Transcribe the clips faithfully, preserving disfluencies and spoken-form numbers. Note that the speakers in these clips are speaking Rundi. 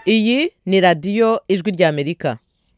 Iyi ni radiyo ijwi ry'Amerika.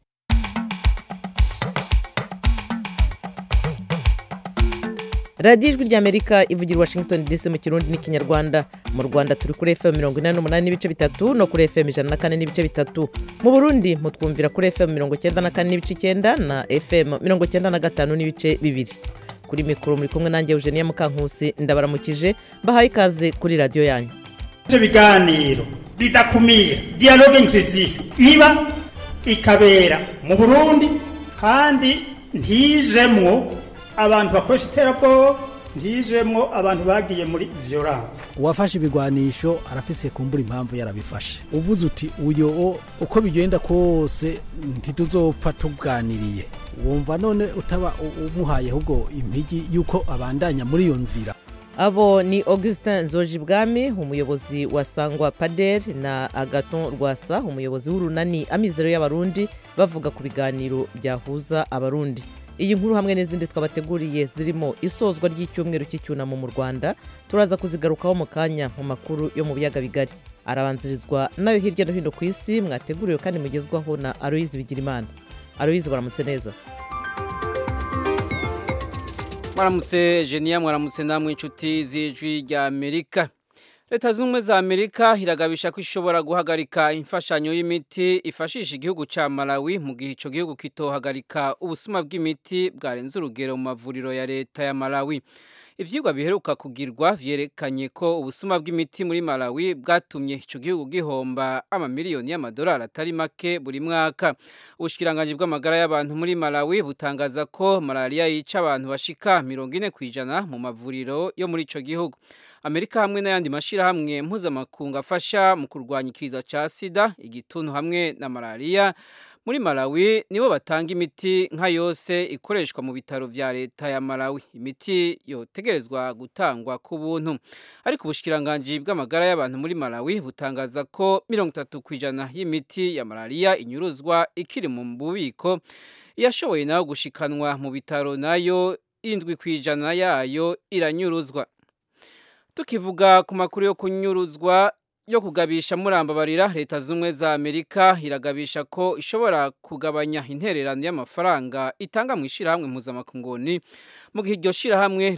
radiyo ijwi ry'Amerika ivugira i Washington D C mu Kirundi n'Ikinyarwanda. Mu Rwanda turi kuri F M mirongo inani n'umunani n'ibice bitatu no kuri F M ijana na kane n'ibice bitatu. Mu Burundi mutwumvira kuri F M mirongo icyenda na kane n'ibice icyenda na F M mirongo icyenda na gatanu n'ibice bibiri. Kuri mikoro muri kumwe nanjye Eugenia Mukankusi, ndabaramukije bahaye ikaze kuri radiyo yanyu. Ivyo biganiro bidakumira dialogue inclusive iba ikabera mu Burundi kandi ntijemwo abantu bakoresha iterabwoba, ntijemwo abantu bagiye muri violence. Uwafashe ibigwanisho arafise kumbura impamvu yarabifashe. Uvuze uti uyo uko bigenda kose ntituzopfa tuganiriye, wumva none utaba umuhaye ahubwo impigi yuko abandanya muri iyo nzira. Abo ni Augustin Nzojibwami, umuyobozi wa Sangwa Pader, na Agathon Rwasa, umuyobozi w'urunani Amizero y'Abarundi, bavuga ku biganiro byahuza abarundi. Iyi nkuru hamwe n'izindi twabateguriye zirimo isozwa ry'icyumweru cy'icyunamo mu Rwanda turaza kuzigarukaho mu kanya mu makuru yo mu biyaga bigari. Arabanzirizwa nayo hirya no hino ku isi mwateguriwe kandi mugezwaho na Aloise Bigirimana. Aloise, baramutse neza. Mwaramutse Genia, mwaramutse namwe inshuti z'ijwi rya Amerika. Leta z'ubumwe za Amerika iragabisha ko ishobora guhagarika imfashanyo y'imiti ifashisha igihugu ca Malawi mu gihe ico gihugu kitohagarika ubusuma bw'imiti bwarenze urugero mu mavuriro ya leta ya Malawi. Ivyigwa biheruka kugirwa vyerekanye ko ubusuma bw'imiti muri Malawi bwatumye ico gihugu gihomba amamiliyoni y'amadolari atari make buri mwaka. Ubushikiranganje bw'amagara y'abantu muri Malawi butangaza ko malaria yica abantu bashika mirongo ine kw'ijana mu mavuriro yo muri ico gihugu. Amerika hamwe n'ayandi mashirahamwe mpuzamakungu afasha mu kurwanya ikiza ca sida, igituntu hamwe na malaria muri Malawi nibo batanga imiti nka yose ikoreshwa mu bitaro vya leta ya Malawi. Imiti yotegerezwa gutangwa ku buntu, ariko ubushikiranganje bw'amagara y'abantu muri Malawi butangaza ko mirongo itatu kw'ijana y'imiti ya malaria inyuruzwa ikiri mu bubiko, yashoboye nayo gushikanwa mu bitaro nayo indwi kw'ijana yayo iranyuruzwa. Tukivuga ku makuru yo kunyuruzwa yo kugabisha murambabarira, leta z'umwe za Amerika iragabisha ko ishobora kugabanya intererano y'amafaranga itanga mu ishirahamwe mpuzamakunguni mu gihe iryo shirahamwe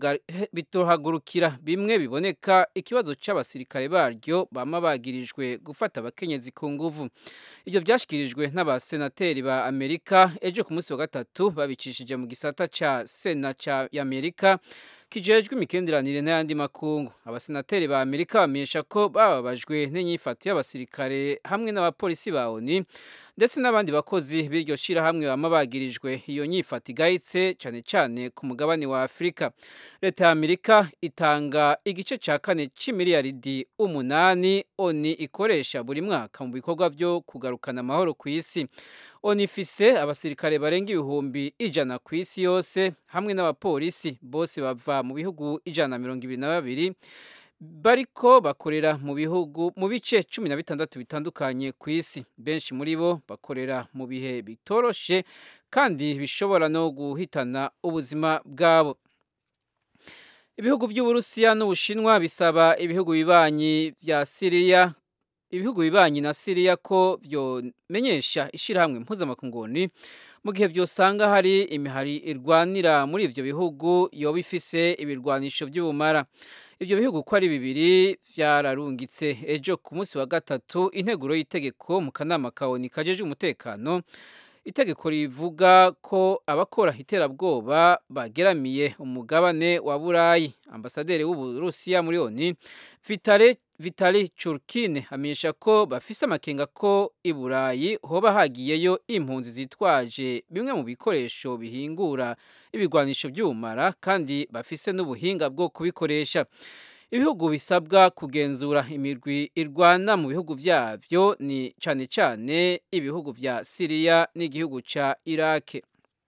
ritohagurukira bimwe biboneka ikibazo c'abasirikare baryo bama bagirijwe gufata abakenyezi ku nguvu. Ivyo vyashikirijwe n'abasenateri ba Amerika ejo ku munsi wa gatatu babicishije mu gisata ca Sena ca Amerika kijejwe imikenderanire n'ayandi makungu. Abasenateri ba Amerika bamenyesha ko bababajwe n'inyifato y'abasirikare hamwe n'abapolisi ba O N U ndetse n'abandi bakozi b'iryo shirahamwe bama bagirijwe iyo nyifato igayitse cyane cyane ku mugabane wa Afrika. Leta ya Amerika itanga igice ca kane c'imiliyaridi umunani O N U ikoresha buri mwaka mu bikorwa byo kugarukana amahoro ku isi. O N U ifise abasirikare barenga ibihumbi ijana ku isi yose hamwe n'abapolisi bose bava mu bihugu ijana na mirongo ibiri na babiri bariko bakorera mu bihugu mu bice cumi na bitandatu bitandukanye ku isi. Benshi muri bo bakorera mu bihe bitoroshe kandi bishobora no guhitana ubuzima bwabo. Ibihugu by'Uburusiya n'Ubushinwa bisaba ibihugu bibanyi vya Syria ibihugu bibanyi na Syria ko vyomenyesha ishirahamwe mpuzamakunguni mu gihe vyosanga hari imihari irwanira muri ivyo bihugu yoba ifise ibirwanisho by'ubumara. Ivyo bihugu ko ari bibiri vyararungitse ejo ku munsi wa gatatu integuro y'itegeko mu kanama ka O N U kajeje umutekano. Itegeko rivuga ko abakora iterabwoba bageramiye umugabane wa Burayi. Ambasaderi w'Uburusiya muri O N U Vitali Vitali Churkin amenyesha ko bafise amakenga ko i Burayi hoba hagiyeyo impunzi zitwaje bimwe mu bikoresho bihingura ibigwanisho by'ubumara kandi bafise n'ubuhinga bwo kubikoresha. Ibihugu bisabwa kugenzura imirwi irwana mu bihugu vyavyo ni cane cane ibihugu vya Syria n'igihugu ca Iraq.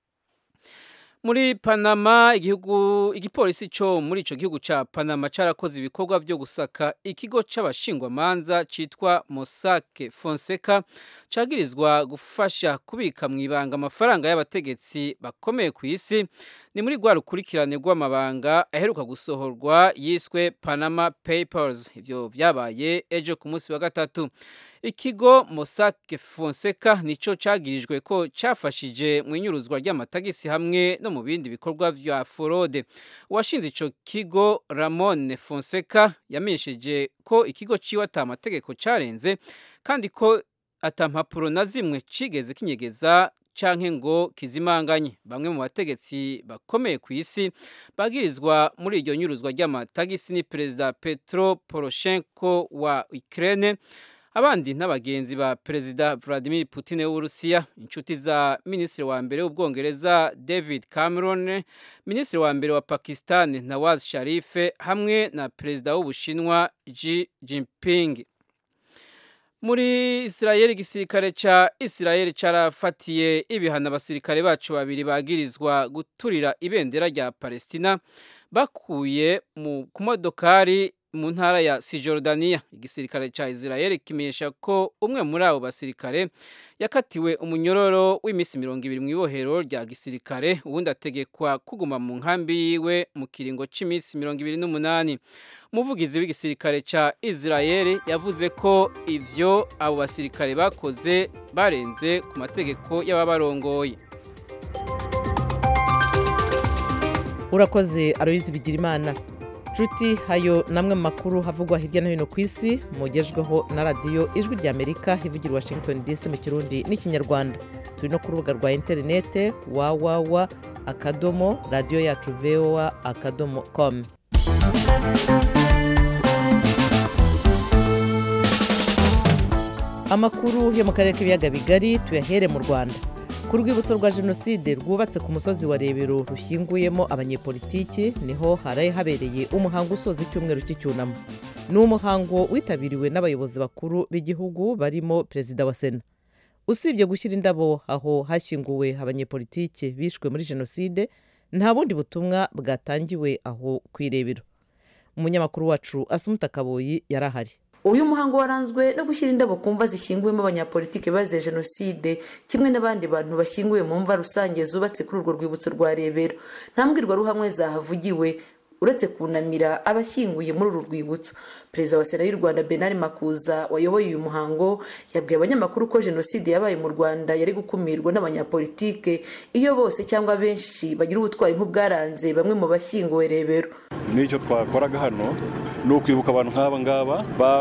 Muri Panama, igihugu igipolisi cyo muri ico gihugu ca Panama carakoze ibikorwa byo gusaka ikigo c'abashingwamanza citwa Mossack Fonseca cagirizwa gufasha kubika mwibanga amafaranga y'abategetsi bakomeye ku isi ni muri rwa rukurikirane rw'amabanga aheruka gusohorwa yiswe Panama Papers. Ivyo vyabaye ejo ku munsi wa gatatu. Ikigo Mossack Fonseca nico cagirijwe ko cafashije mu inyuruzwa ry'amatagisi hamwe no mu bindi bikorwa vya fraude. Uwashinze ico kigo Ramon Fonseca yamenyesheje ko ikigo ciwe ata mategeko carenze kandi ko ata mpapuro na zimwe cigeze kinyegeza canke ngo kizimanganye. Bamwe mu bategetsi bakomeye ku isi bagirizwa muri iryo nyuruzwa ry'amatagisi ni Perezida Petro Poroshenko wa Ukraine, abandi n'abagenzi ba Perezida Vladimir Putin w'Urusiya, inshuti za Minisitiri wa mbere w'Ubwongereza David Cameron, Minisitiri wa mbere wa Pakistan Nawaz Sharif hamwe na Perezida w'Ubushinwa Xi Jinping. Muri Israel, igisirikare ca Israel carafatiye ibihano abasirikare bacu babiri bagirizwa guturira ibendera rya Palestina bakuye mu kumodokari mu ntara ya Cisjordania. Igisirikare ca Israel kimenyesha ko umwe muri abo basirikare yakatiwe umunyororo w'imisi mirongo ibiri mu ibohero rya gisirikare, ubundi ategekwa kuguma mu nkambi yiwe mu kiringo c'imisi mirongo ibiri n'umunani. Umuvugizi w'igisirikare ca Israel yavuze ko ivyo abo basirikare bakoze barenze ku mategeko y'ababarongoye. Urakoze Aloyizi Bigirimana. Juti hayo namwe makuru havugwa hirya no hino ku isi mugejweho na radio Ijwi rya Amerika ivugira Washington D C mu Kirundi n'ikinyarwanda. Turi no ku rubuga rwa interinete www akadomo radio yacu voa akadomo com. Amakuru yo mu karere k'ibiyaga bigari tuyahere mu Rwanda. Ku rwibutso rwa jenoside rwubatse ku musozi wa Rebero rushyinguyemo abanyepolitiki niho haraye habereye umuhango usoza icyumweru cy'icyunamo. Ni umuhango witabiriwe n'abayobozi bakuru b'igihugu barimo Perezida wa Sena. Usibye gushyira indabo aho hashyinguwe abanyepolitiki bishwe muri jenoside, nta bundi butumwa bwatangiwe aho ku Irebero. Umunyamakuru wacu Asumuta Kaboyi yarahari. Uyu muhango waranzwe no gushyira indabo ku mva zishyinguwemo abanyapolitike bazize jenoside kimwe n'abandi bantu bashyinguwe mu mva rusange zubatse kuri urwo rwibutso rwa Rebero. Nta mbwirwaruhamwe zahavugiwe uretse kunamira abashyinguye muri uru rwibutso. Perezida wa Sena y'u Rwanda Bernard Makuza wayoboye uyu muhango yabwiye abanyamakuru ko jenoside yabaye mu Rwanda yari gukumirwa n'abanyapolitike iyo bose cyangwa benshi bagira ubutwari nk'ubwaranze bamwe mu bashyinguwe Rebero. Nicyo twakoraga hano ni ukwibuka abantu nk'aba ngaba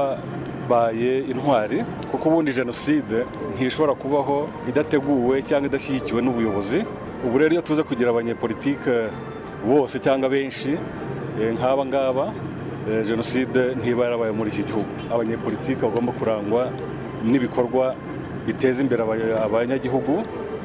babaye intwari, kuko ubundi jenoside ntishobora kubaho idateguwe cyangwa idashyigikiwe n'ubuyobozi. Ubu rero iyo tuze kugira abanyepolitike bose cyangwa benshi nk'aba ngaba, jenoside ntiba yarabaye muri iki gihugu. Abanyepolitike bagomba kurangwa n'ibikorwa biteza imbere abanyagihugu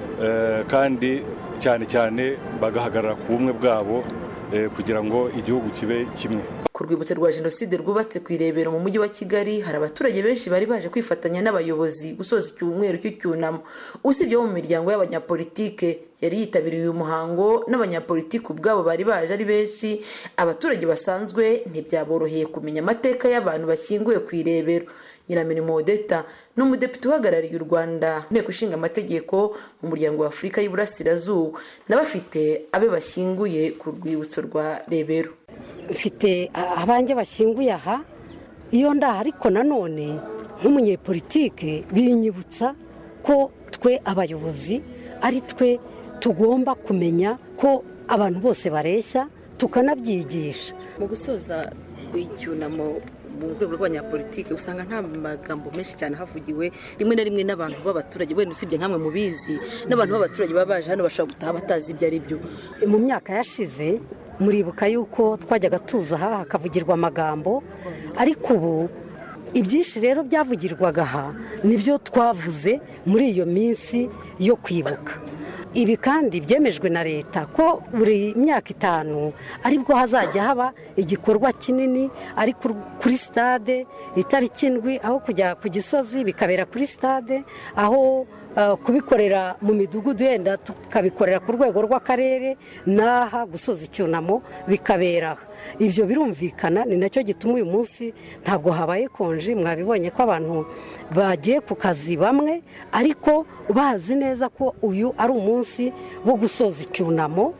kandi cyane cyane bagahagarara ku bumwe bwabo kugira ngo igihugu kibe kimwe. Ku rwibutso rwa jenoside rwubatse ku Irebero mu mujyi wa Kigali hari abaturage benshi bari baje kwifatanya n'abayobozi gusoza icyumweru cy'icyunamo. Usibye mu miryango y'abanyapolitike yari yitabiriye uyu muhango n'abanyapolitike ubwabo bari baje ari benshi, abaturage basanzwe ntibyaboroheye kumenya amateka y'abantu bashyinguye ku Irebero. Nyiramirimo Odeta n'umudepite uhagarariye u Rwanda nteko ishinga amategeko mu muryango wa Afurika y'Iburasirazuba n'abafite abe bashyinguye ku rwibutso rwa Rebero. Mfite abanjye bashyinguye aha iyo ndaha, ariko nanone nk'umunyepolitike binyibutsa ko twe abayobozi ari twe tugomba kumenya ko abantu bose bareshya tukanabyigisha. Mu gusoza icyunamo mu rwego rw'abanyapolitike usanga nta magambo menshi cyane havugiwe, rimwe na rimwe n'abantu b'abaturage wenda usibye nkamwe mubizi n'abantu b'abaturage baba baje hano bashobora gutaha batazi ibyo ari byo. Mu myaka yashize muribuka yuko twajyaga tuza aha hakavugirwa amagambo, ariko ubu ibyinshi rero byavugirwaga aha nibyo twavuze muri iyo minsi yo kwibuka. Ibi kandi byemejwe na leta ko buri myaka itanu aribwo hazajya haba igikorwa kinini ari kuri stade itariki indwi, aho kujya ku Gisozi bikabera kuri stade, aho uh, kubikorera mu midugudu yenda tukabikorera ku rwego rw'akarere, naha gusoza icyunamo bikabera. Ibyo birumvikana, ni nacyo gituma uyu munsi ntabwo habaye konji. Mwabibonye ko abantu bagiye ku kazi bamwe, ariko bazi neza ko uyu ari umunsi wo gusoza icyunamo.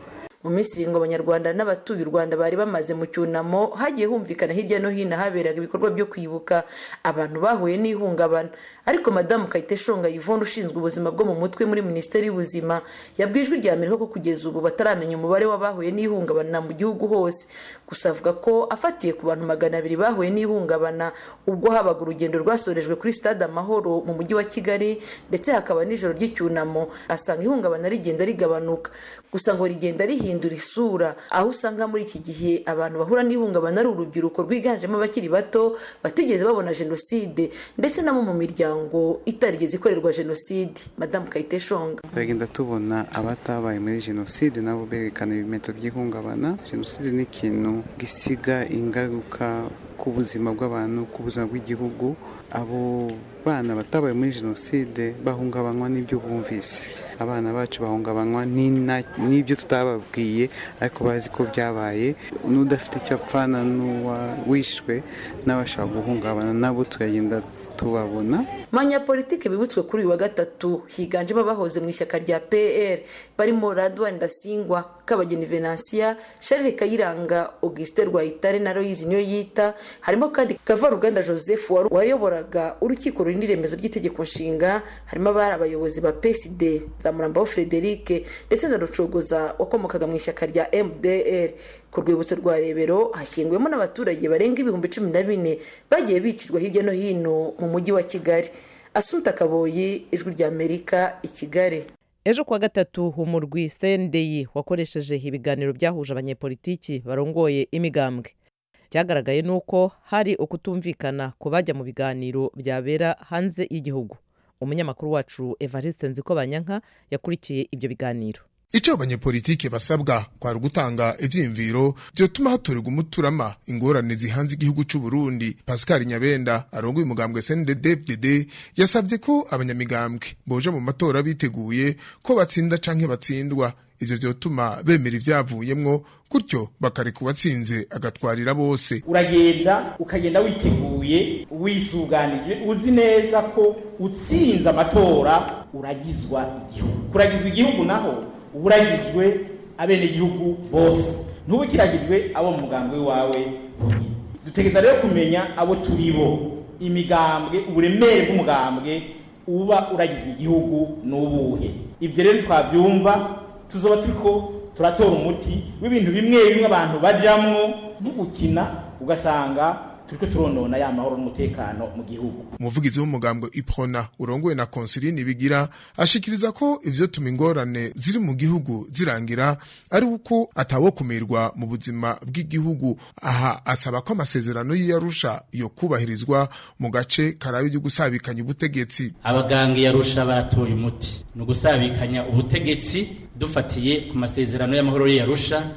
mu minsi irindwi abanyarwanda n'abatuye u Rwanda bari bamaze mu cyunamo hagiye humvikana hirya no hino haberaga ibikorwa byo kwibuka abantu bahuye n'ihungabana. Ariko madamu Kayiteshonga Yvonne ushinzwe ubuzima bwo mu mutwe muri Minisiteri y'Ubuzima yabwijwe rya Amerika ko kugeza ubu bataramenya umubare w'abahuye n'ihungabana mu gihugu hose. Gusa avuga ko afatiye ku bantu magana abiri bahuye n'ihungabana ubwo habaga urugendo rwasorejwe kuri Stade Amahoro mu mujyi wa Kigali ndetse hakaba n'ijoro ry'icyunamo, asanga ihungabana rigenda rigabanuka. Gusa ngo rigenda rihindura isura, aho usanga muri iki gihe abantu bahura n'ihungabana ari urubyiruko rwiganjemo abakiri bato batigeze babona jenoside ndetse nabo mu miryango itarigeze ikorerwa jenoside. Madamu Kayiteshonga: bagenda tubona abatabaye muri jenoside nabo berekana ibimenyetso by'ihungabana. Jenoside ni ikintu gisiga ingaruka ku buzima bw'abantu, ku buzima bw'igihugu. Abo bana batabaye muri jenoside bahungabanywa n'ibyo bumvise, abana bacu bahungabanywa n'ibyo tutababwiye ariko bazi ko byabaye. N'udafite icyo apfana n'uwa wishwe n'abashaka guhungabana nabo turagenda tubabona. Abanyapolitike bibutswe kuri uyu wa gatatu higanjemo abahoze mu ishyaka rya P R barimo Radwan Ndasingwa, Kabageni Venantia, Charles Kayiranga, Augustin Rwayitare na Loise Niyoyita. Harimo kandi Kavaruganda Joseph wayoboraga urukiko rurinda iremezo ry'itegeko nshinga. Harimo abari abayobozi ba P S D Nzamurambaho Frederic ndetse na Rucogoza wakomokaga mu ishyaka rya M D R. Ku rwibutso rwa Rebero hashyingwemo n'abaturage barenga ibihumbi cumi na bine bagiye bicirwa hirya no hino mu mujyi wa Kigali. Asumta Kaboyi, Ijwi rya Amerika, i Kigali. Ejo kuwa gatatu umurwi C N D I wakoresheje ibiganiro byahuje abanyepolitiki barongoye imigambwe. Cyagaragaye nuko hari ukutumvikana ku bajya mu biganiro byabera hanze y'igihugu. Umunyamakuru wacu Evariste Nzikobanyanka yakurikiye ibyo biganiro. Ico abanyepolitike basabwa kwari gutanga ivyimviro byotuma hatorerwa umuturama ingorane zihanze igihugu cy'u Burundi. Pascal Nyabenda arongoye umugambwe C N D D F D D yasabye ko abanyamigambwe boje mu matora biteguye ko batsinda canke batsindwa. Ivyo vyotuma bemera ivyavuyemwo gutyo bakareka uwatsinze agatwarira bose. Uragenda ukagenda witeguye wisuganije uzi neza ko utsinza amatora uragizwa igihugu. Kuragizwa igihugu naho uragijwe abene gihugu bose, ntubu kiragijwe abo mu mugambwe wawe bonyine. Dutegeza rero kumenya abo turibo, imigambwe, uburemere bw'umugambwe uba uragijwe igihugu n'ubuhe. Ibyo rero twavyumva tuzoba turiko turatora umuti w'ibintu bimwe bimwe abantu bajamwo n'ugukina ugasanga turiko turonona ya mahoro n'umutekano mu gihugu. Umuvugizi w'umugambwe Iprona urongowe na Consiline Bigira ashikiriza ko ivyo tuma ingorane ziri mu gihugu zirangira ari uko atawo kumirwa mu buzima bw'igihugu. Aha asaba ko amasezerano y'Arusha yo kubahirizwa mu gace karayo cyo gusabikanya ubutegetsi. Abaganga y'Arusha baratoye umuti no gusabikanya ubutegetsi dufatiye ku masezerano y'amahoro y'Arusha.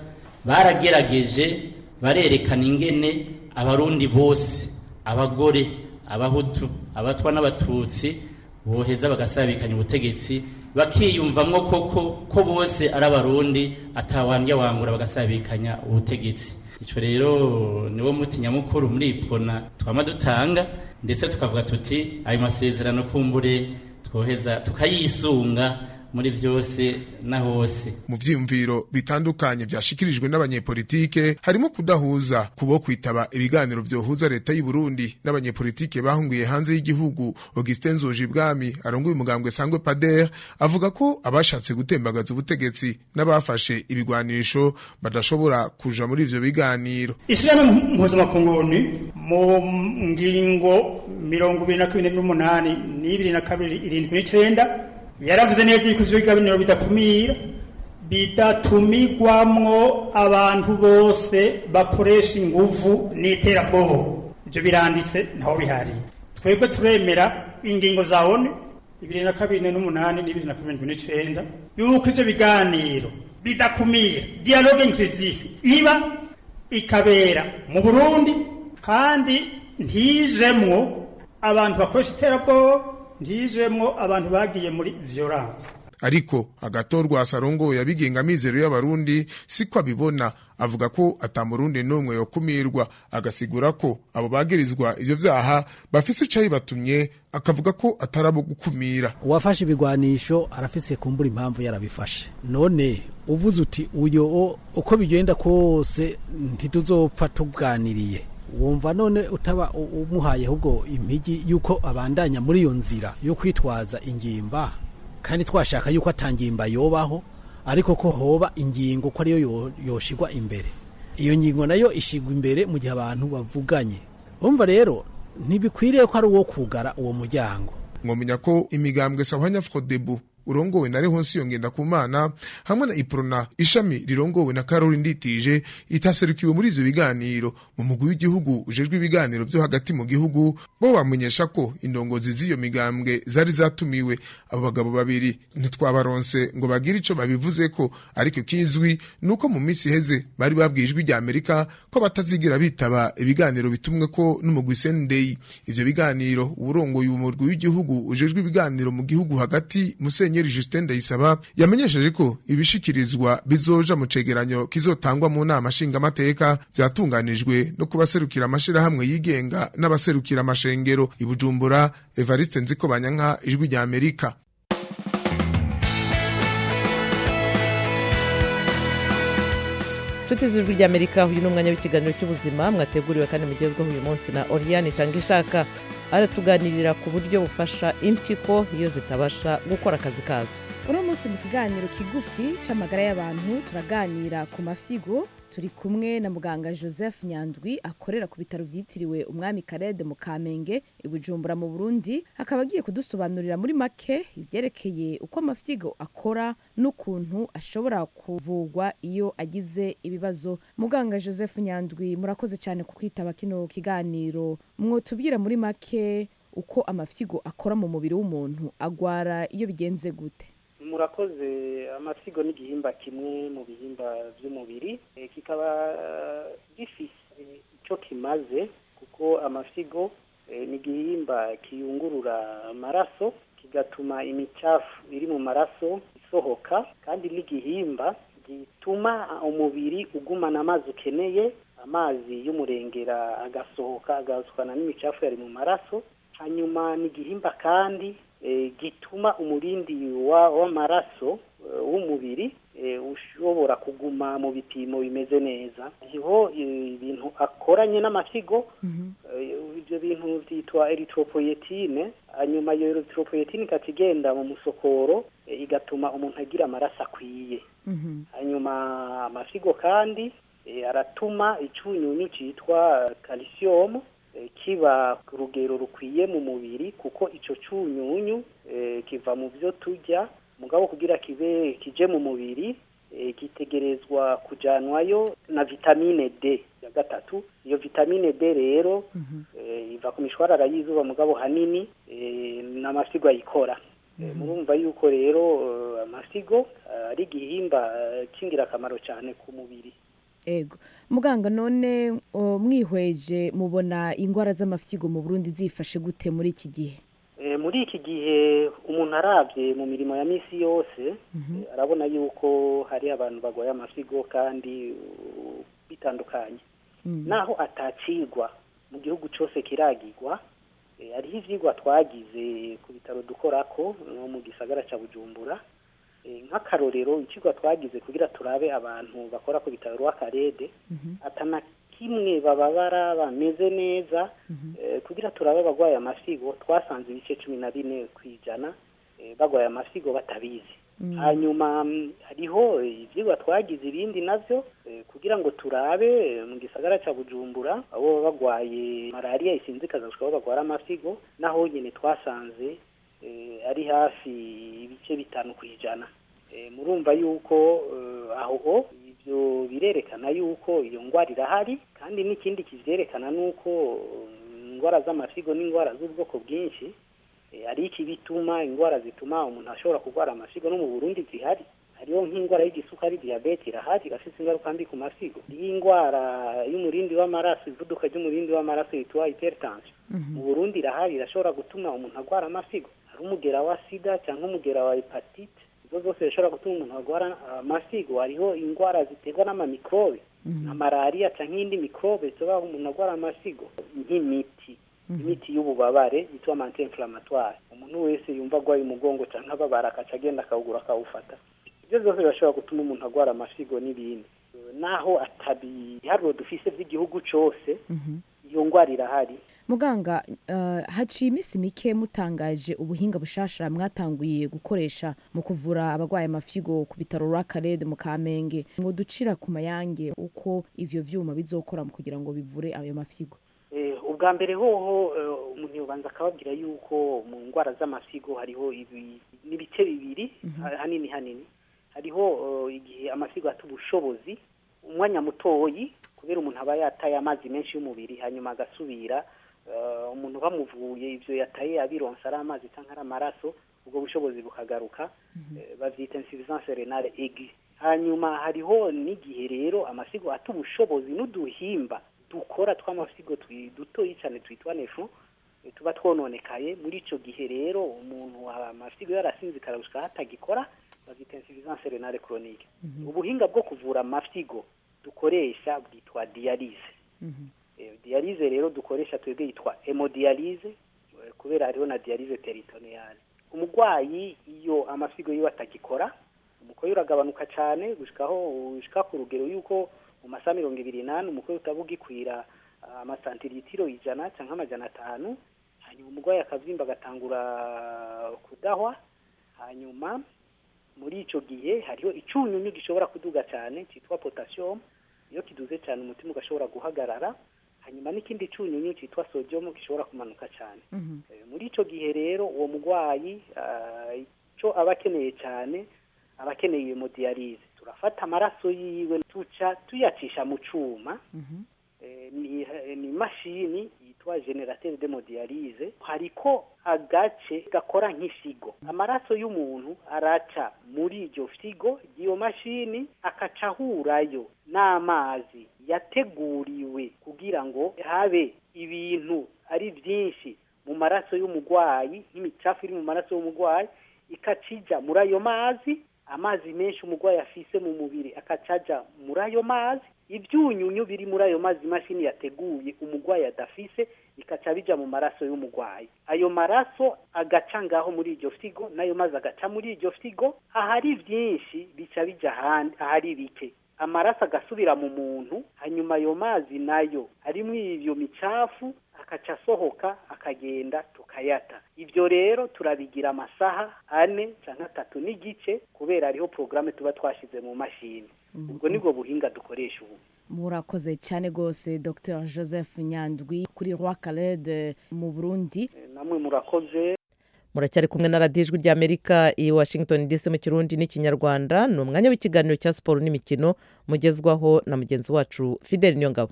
Baragerageje barerekana ingene abarundi bose, abagore, abahutu, abatwa n'abatutsi boheza bagasabikanya ubutegetsi bakiyumvamwo koko ko bose ari abarundi atawandya wangura bagasabikanya ubutegetsi. Ico rero niwo muti nyamukuru muri Iprona twama dutanga, ndetse tukavuga tuti ayo masezerano kumbure twoheza tukayisunga muri vyose na hose. Mu vyimviro bitandukanye byashikirijwe n'abanyepolitike harimo kudahuza kubo kwitaba ibiganiro vyohuza leta y'u Burundi n'abanyepolitike bahungiye hanze y'igihugu. Augustin Nzojibwami arongoye umugambwe Sangwe Pader avuga ko abashatse gutembagaza ubutegetsi n'abafashe ibigwanisho badashobora kuja muri ivyo biganiro. Ishirahamwe mpuzamakungu mu ngingo mirongo ibiri na kabiri n'umunani n'ibiri na kabiri irindwi n'icenda yaravuze neza yuko ivyo biganiro bidakumira bidatumigwamwo abantu bose bakoresha inguvu n'iterabwoba. Ivyo biranditse ntaho bihari. Twebwe turemera ingingo za O N U ibiri na kabiri n'umunani n'ibiri na kabiri n'icenda yuko ivyo biganiro bidakumira dialogue inclusive iba ikabera mu Burundi kandi ntijemwo abantu bakoresha iterabwoba, ntijemwo abantu bagiye muri violence. ariko agatorwa sarongo yabigenga mizero y'abarundi siko abibona avuga ko atamurundi n'umwe yokumirwa agasigura ko abo bagirizwa ivyo vyaha bafise icayi batumye akavuga ko atarabo gukumira uwafashe ibigwanisho arafise kumbura impamvu yarabifashe none uvuze uti uyo uko bigenda kose ntituzopfa tubwaniriye wumva none utaba umuhaye ahubwo impigi yuko abandanya muri iyo nzira yo kwitwaza ingimba kandi twashaka yuko atangimba yobaho ariko ko hoba ingingo ko ariyo yoshigwa imbere iyo ngingo nayo ishigwa imbere mu gihe abantu bavuganye umva rero ntibikwiriye ko ari uwo kugara uwo muryango mwomenya ko imigambwe Sahwanya Frodebu urongowe na Rehonsi Yongenda Kumana hamwe na Iprona ishami rirongowe na Karoli Nditije itaserukiwe muri ivyo biganiro mu mugwi w'igihugu ujejwe ibiganiro vyo hagati mu gihugu bo bamenyesha ko indongozi z'iyo migambwe zari zatumiwe abo bagabo babiri ntitwabaronse ngo bagire ico babivuze ko ariko kizwi nuko mu misi heze bari babwijwe rya Amerika ko batazigira bitaba ibiganiro bitumwe ko n'umugwi C N D I ivyo biganiro urongoye umugwi w'igihugu ujejwe ibiganiro mu gihugu hagati Musenye Justin Ndayisaba yamenyesheje ko ibishikirizwa bizoja mu cegeranyo kizotangwa mu nama nshingamateka byatunganijwe no kubaserukira amashira hamwe yigenga n'abaserukira amashengero ibujumbura. Evariste Nzikobanyanka, Ijwi rya Amerika. Nshuti z'Ijwi rya Amerika, uyu ni umwanya w'ikiganiro cy'ubuzima mwateguriwe kandi mugezweho uyu munsi na Oriane Tangishaka. Aratuganirira ku buryo bufasha impyiko iyo zitabasha gukora akazi kazo. Uno munsi mu kiganiro kigufi c'amagara y'abantu turaganira ku mafyigo. Turi kumwe na muganga Joseph Nyandwi akorera ku bitaro vyitiriwe Umwami Karede mu Kamenge ibujumbura mu Burundi, akaba agiye kudusobanurira muri make ivyerekeye uko amafyigo akora n'ukuntu ashobora kuvugwa iyo agize ibibazo. Muganga Joseph Nyandwi, murakoze cyane ku kwitaba kino kiganiro. Mwotubwira muri make uko amafyigo akora mu mubiri w'umuntu, agwara iyo bigenze gute? Murakoze. Amafyigo ni igihimba kimwe mu bihimba by'umubiri, e, kikaba gifise icyo kimaze kuko amafyigo e, ni igihimba kiyungurura amaraso kigatuma imicafu iri mu maraso isohoka, kandi n'igihimba gituma umubiri ugumana amazi ukeneye, amazi y'umurengera agasohoka agasukana n'imicafu yari mu maraso. Hanyuma ni igihimba kandi E, gituma umurindi w'amaraso wa w'umubiri e, ushobora kuguma mu bipimo bimeze neza. Iho ibintu akoranye n'amafyigo, mm -hmm. Ibyo bintu byitwa erythropoietine. Hanyuma iyo erythropoietine ikagenda mu musokoro e, igatuma umuntu agira amaraso akwiye. mm -hmm. Hanyuma amafyigo kandi e, aratuma icunyunyu citwa calcium kiba ku rugero rukwiye mu mubiri, kuko ico cunyunyu e, kiva mu byo turya, mugabo kugira kibe kije mu mubiri e, gitegerezwa kujanwayo na vitamine D ya gatatu. Iyo vitamine D rero mm -hmm. e, iva ku mishwarara y'izuba, mugabo hanini e, n'amafyigo ayikora. mm -hmm. e, murumva yuko rero uh, amafyigo uh, ari igihimba uh, kingira akamaro cyane ku mubiri. Ego. Muganga, none mwihweje mubona ingwara z'amafyigo mu Burundi zifashe gute muri iki gihe? E, muri iki gihe umuntu aravye mu mirimo ya misi yose, mm -hmm. e, arabona yuko hari abantu bagwaye amafyigo kandi uh, bitandukanye. mm -hmm. Naho atacigwa mu gihugu cyose kiragirwa, e, hariho ivyigwa twagize ku bitaro dukorako no mu gisagara ca Bujumbura. Nk'akarorero ikigwa twagize kugira turabe abantu bakora ku bitaro rw'Akarede, mm -hmm. atana kimwe bababara bameze neza. mm -hmm. e, kugira turabe bagwaye amafyigo twasanze ibice cumi na bine kwijana e, bagwaye amafyigo batabizi. mm -hmm. Hanyuma hariho ivyigwa twagize ibindi navyo e, kugira ngo turabe mu gisagara ca Bujumbura abo bagwaye malaria isinzikaza gushika bagwara amafyigo, naho nyene twasanze e, ari hafi ibice bitanu kwijana. E, murumva yuko uh, aho ivyo birerekana yuko iyo ngwara irahari, kandi n'ikindi kivyerekana nuko ingwara z'amafyigo n'ingwara z'ubwoko bwinshi. E, ari iki bituma ingwara zituma umuntu ashobora kugwara amafyigo no mu Burundi zihari. Hariho nk'ingwara y'igisukari, diabete irahari, irafise ingaruka mbi ku mafyigo. Iyi ngwara y'umurindi w'amaraso, ivuduka ry'umurindi w'amaraso yitwa hypertension, mm -hmm. mu Burundi irahari, irashobora gutuma umuntu agwara amafyigo. Hari umugera wa sida cyangwa umugera wa hepatite izo zose zishobora gutuma umuntu agwara amasigo. Hariho indwara ziterwa n'amamikrobe nka malariya canke iyindi mikrobe ishobora umuntu agwara amasigo, nk'imiti imiti y'ububabare yitwa anti-inflammatoire. Umuntu wese yumva agwaye umugongo canke ababara akaca agenda akawugura akawufata. Ibyo zose birashobora gutuma umuntu agwara amasigo n'ibindi. Naho atabiharuro dufise by'igihugu cose iyo ngwara irahari. Muganga, uh, haciye iminsi mike mutangaje ubuhinga bushasha mwatanguye gukoresha mu kuvura abagwaye amafigo ku bitaro Rwakarede mu Kamenge. Ngo ducira ku mayange uko ivyo vyuma bizokora mu kugira ngo bivure ayo mafigo. Eh, ubwa mbere hoho umuntu uh, yobanza akababwira yuko mu ngwara z'amafigo hariho ibi n'ibice bibiri mm -hmm. hanini hanini. Hariho uh, igihe amafigo atubushobozi umwanya mutoyi kubera umuntu aba yataye amazi menshi y'umubiri hanyuma agasubira uh, umuntu bamuvuye ivyo yataye abironsa ari amazi canke ari amaraso ubwo bushobozi bukagaruka mm -hmm. uh, bavyita insuffisance rénale aiguë. Hanyuma hariho n'igihe rero amasigo atubushobozi n'uduhimba dukora tw'amasigo dutoyi cyane twitwa nefro tuba twononekaye. Muri ico gihe rero umuntu amasigo yarasinzikara gushika hatagikora bavyita insuffisance rénale chronique. mm -hmm. Ubuhinga bwo kuvura amasigo dukoresha bwitwa dialyse. mm -hmm. E, dialyse rero dukoresha twebwe yitwa hemodialyse kubera hariho na dialyse peritoneale. Umugwayi iyo amasigo yiwe atagikora umukoyo uragabanuka cyane gushikaho ushika ku rugero yuko mu masaha mirongo ibiri n'ane umukoyo utabugikwira amasantiritiro ijana canke amajana atanu. Hanyuma umugwayi akavyimba agatangura kudahwa. Hanyuma muri ico gihe hariho icunyunyu gishobora kuduga cyane cyitwa potassium. Iyo kiduze cyane umutima ugashobora guhagarara. Hanyuma n'ikindi cunyunyu cyitwa sodium gishobora kumanuka cyane. mm -hmm. E, muri ico gihe rero uwo mugwayi uh, ico abakeneye cyane abakeneye hemodialyse. Turafata amaraso yiwe tuca tuyacisha mu cuma. mm -hmm. e, ni, ni mashini yitwa generateur de hemodialyse. Hariko agace gakora nk'ifigo. Amaraso y'umuntu araca muri iryo figo iyo mashini akacahurayo n'amazi yateguriwe kugira ngo habe ibintu ari byinshi mu maraso y'umugwayi nk'imicafu iri mu maraso y'umugwayi ikacija muri ayo mazi. Amazi menshi umugwayi afise mu mubiri akacaja muri ayo mazi. Ibyunyunyu biri muri ayo mazi mashini yateguye umugwayi adafise ikaca bija mu maraso y'umugwayi. Ayo maraso agaca ngaho muri iryo figo nayo mazi agaca muri iryo figo. Ahari byinshi bica bija handi ahari bike amaraso agasubira mu muntu. Hanyuma ayo mazi nayo harimo ivyo micafu akaca sohoka akagenda tukayata. Ivyo rero turabigira amasaha ane canke atatu n'igice kubera hariho programme tuba twashize mu mashini. mm -hmm. Ubwo nibwo buhinga dukoresha ubu. Murakoze cyane gose Docteur Joseph Nyandwi kuri Rwakarede mu Burundi. E, namwe murakoze. Muracyari kumwe na Radio Ijwi ry'Amerika i Washington D C mu Kirundi n'Ikinyarwanda. Ni umwanya w'ikiganiro cya siporo n'imikino mugezwaho na mugenzi wacu Fidel Nyongabo.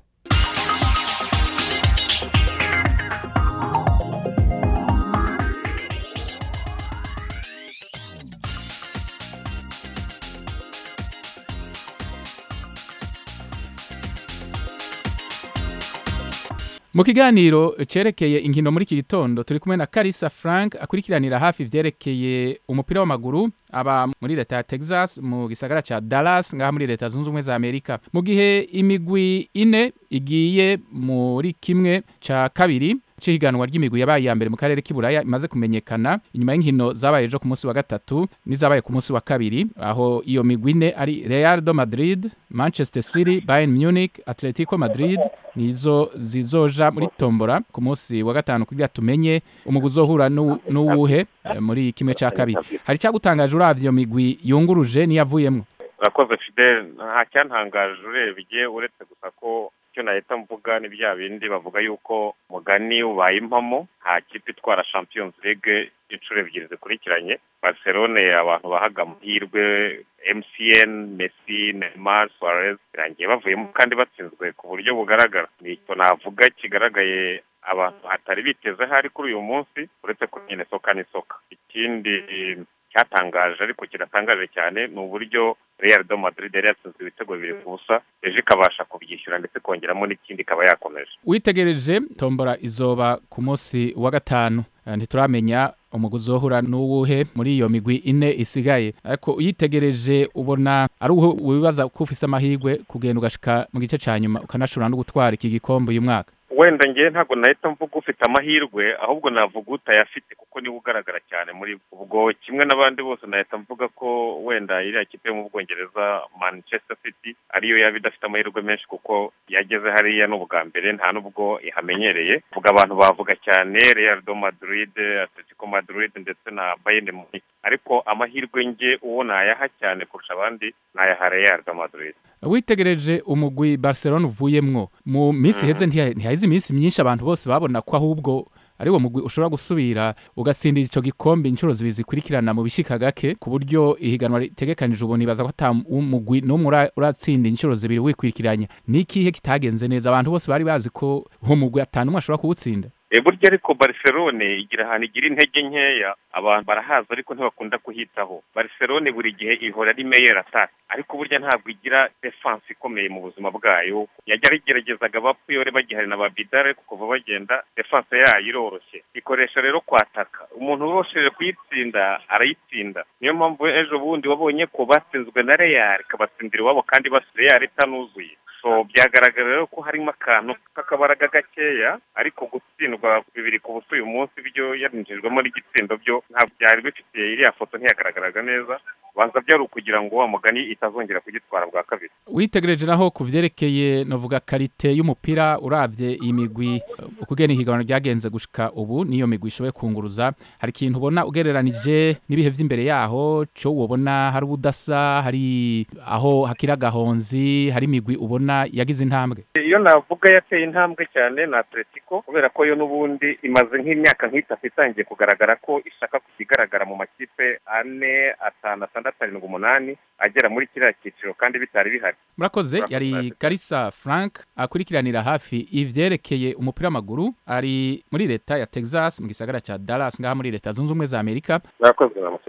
Mu kiganiro cerekeye inkino muri iki gitondo turi kumwe na Karisa Frank akurikiranira hafi vyerekeye umupira w'amaguru aba muri leta ya Texas mu gisagara ca Dallas ngaha muri leta zunze ubumwe za Amerika. Mu gihe imigwi ine igiye muri kimwe ca kabiri cihiganwa ry'imigwi yabaye ya mbere mu karere k'Iburaya imaze kumenyekana inyuma y'inkino zabaye ejo ku munsi wa gatatu nizabaye ku munsi wa kabiri, aho iyo migwi ine ari Real de Madrid, Manchester City, Bayern Munich, Atletico Madrid nizo zizoja muri tombora ku munsi wa gatanu kugira tumenye umugwi uzohura n'uwuhe muri kimwe ca kabiri. Hari cyagutangaje uravye iyo migwi yunguruje niyavuyemwo? Urakoze Fidel, nta cyantangaje urebye uretse gusa ko icyo nahita mvuga ni bya bindi bavuga yuko mugani ubaye impamo nta kipe itwara Champions League inshuro ebyiri zikurikiranye. Barcelone abantu bahaga amahirwe, M C N, Messi, Neymar, Suarez birangiye bavuyemo kandi batsinzwe ku buryo bugaragara. Nicyo navuga kigaragaye abantu hatari biteze hari kuri uyu munsi uretse ko nyine soka ni soka. Ikindi cyatangaje ariko kiratangaje cyane ni uburyo Real de Madrid yari yatsinzwe ibitego bibiri ku busa ejo ikabasha kubyishyura ndetse kongeramo n'ikindi ikaba yakomeje. Witegereje tombora izoba ku munsi wa gatanu, eh, ntituramenya umugwi uzohura n'uwuhe muri iyo migwi ine isigaye ariko uyitegereje ubona ari uwo wibaza ko ufise amahirwe kugenda ugashika mu gice ca nyuma ukanashobora no gutwara iki gikombe uyu mwaka. wenda ngewe ntabwo nahita mvuga ufite amahirwe ahubwo navuga utayafite kuko niwe ugaragara cyane muri ubwo kimwe n'abandi bose nahita mvuga ko wenda iriya kipe yo mu Bwongereza Manchester City ariyo yaba idafite amahirwe menshi kuko yageze hariya n'ubwa mbere nta n'ubwo ihamenyereye vuga abantu bavuga cyane Real Madrid, Atletico Madrid ndetse na Bayern Munich ariko amahirwe nge uwo nayaha cyane kurusha abandi nayaha Real Madrid. Witegereje umugwi Barcelona uvuyemwo mu minsi heze ntihayize iminsi myinshi abantu bose babona ko ahubwo ari wo mugwi ushobora gusubira ugatsindira ico gikombe inshuro zibiri zikurikirana mu bishika gake ku buryo ihiganwa ritegekanije ubu nibaza ko ata umugwi n'umwe uratsinda inshuro zibiri wikwirikiranya nikihe kitagenze neza abantu bose bari bazi ko ho mugwi atanu umwe ashobora kuwutsinda. E burya ariko Barcelona igira ahantu igira intege nkeya abantu barahaza ariko ntibakunda kuhitaho. Barcelona buri gihe ihora ari meilleur attaque ariko burya ntabwo igira defense ikomeye mu buzima bwayo. Yajya rigeragezaga bapuyore bagihari na babidare kuko bagenda defense yayo iroroshye. Ikoresha rero kwataka. Umuntu urosheje kuyitsinda arayitsinda. Niyo mpamvu ejo bundi wabonye ko batsinzwe na Real kabatsindira wabo kandi bas Real itanuzuye. So byagaragara rero ko harimo akantu kakabaraga gakeya ariko gutsindwa bibiri ku buso uyu munsi byo yarinjijwemo n'igitsindo byo ntabwo byari bifite iriya foto ntiyagaragaraga neza banza byari ukugira ngo wa mugani itazongera kugitwara bwa kabiri. Witegereje naho kuvyerekeye novuga karite y'umupira uravye imigwi ukugena ihiganwa ryagenze gushika ubu niyo migwi ishoboye kunguruza hari ikintu ubona ugereranije n'ibihe vy'imbere yaho cyo ubona hari ubudasa hari aho hakira gahonzi hari imigwi ubona yagize intambwe. Iyo navuga yateye intambwe cyane na Atletico kubera ko yo nubundi imaze nk'imyaka nk'itatu itangiye kugaragara ko ishaka kukigaragara mu makipe ane atanu atandatu arindwi umunani agera muri kiriya cyiciro kandi bitari bihari. Murakoze yari Kalisa Frank akurikiranira hafi ivyerekeye umupira w'amaguru ari muri leta ya Texas mu gisagara ca Dallas ngaha muri leta zunze ubumwe za Amerika. Murakoze namufite.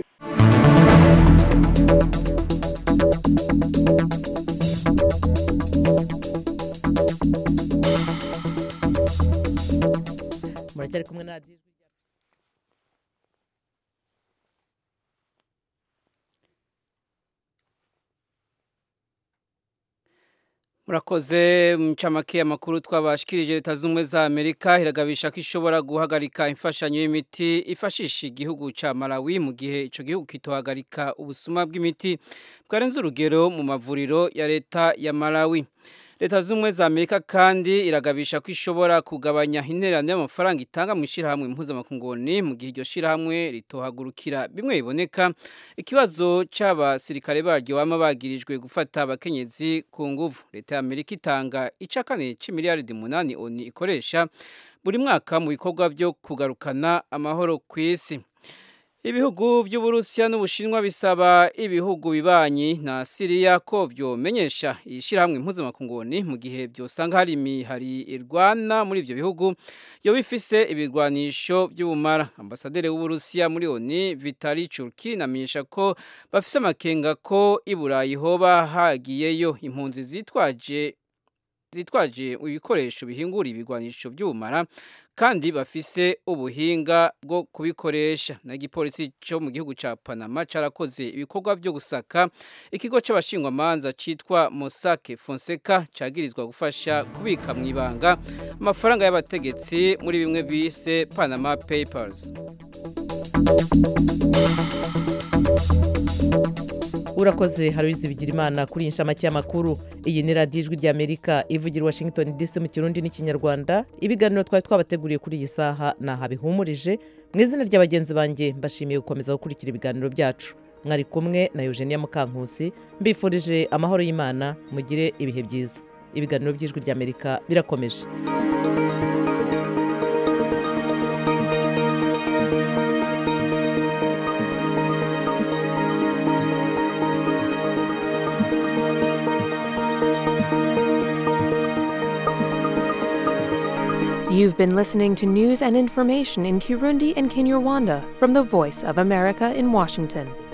Muracyari kumwe na Adi. Murakoze mchamake amakuru twabashikirije leta z'umwe za Amerika iragabisha ko ishobora guhagarika imfashanyo y'imiti ifashisha igihugu ca Malawi mu gihe ico gihugu kitohagarika ubusuma bw'imiti bwarenze urugero mu mavuriro ya leta ya Malawi. Leta z'umwe za Amerika kandi iragabisha ko ishobora kugabanya intererano y'amafaranga itanga mu ishirahamwe mpuzamakungu mu gihe iryo shirahamwe ritohagurukira bimwe biboneka ikibazo c'abasirikare baryo bama bagirijwe gufata abakenyezi ku nguvu. Leta ya Amerika itanga icakane c'imiliyaridi umunani oni ikoresha buri mwaka mu bikorwa byo kugarukana amahoro kw'isi. Ibihugu vy'Uburusiya n'Ubushinwa bisaba ibihugu bibanyi na Syria ko vyomenyesha ishirahamwe mpuzamakungu mu gihe byosanga hari imihari irwana muri ivyo bihugu yo bifise ibirwanisho by'ubumara. Ambasaderi w'Uburusiya muri O N U Vitali Churkin amenyesha ko bafise amakenga ko iburayi hoba hagiyeyo impunzi zitwaje zitwaje ibikoresho bihingura ibigwanisho by'ubumara kandi bafise ubuhinga bwo kubikoresha. Na gipolisi cyo mu gihugu ca Panama carakoze ibikorwa byo gusaka ikigo c'abashingwa manza citwa Mossack Fonseca cagirizwa gufasha kubika mwibanga amafaranga y'abategetsi muri bimwe bise Panama Papers. Urakoze Haruizi Bigirimana kuri inshamake y'amakuru. Iyi ni radio Ijwi rya Amerika ivugira Washington D C mu Kirundi n'Ikinyarwanda. Ibiganiro twari twabateguriye kuri iyi saha naha bihumurije. Mu izina ry'abagenzi banjye mbashimiye gukomeza gukurikira ibiganiro byacu. Mwari kumwe na Eugenia Mukankusi mbifurije amahoro y'Imana mugire ibihe byiza. Ibiganiro by'Ijwi rya Amerika birakomeje. You've been listening to news and information in Kirundi and Kinyarwanda from the Voice of America in Washington.